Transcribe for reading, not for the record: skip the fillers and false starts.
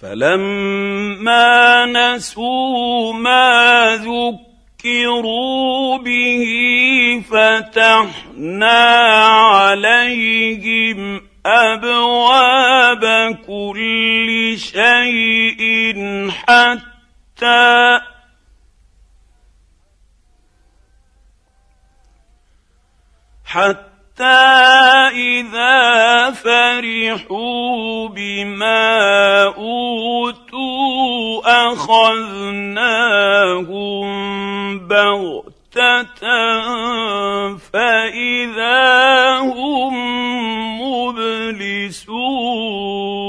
فلما نسوا ما ذكروا به فتحنا عليهم أبواب كل شيء حتى إذا فرحوا بما أوتوا أخذناهم بغتة فإذا هم مبلسون.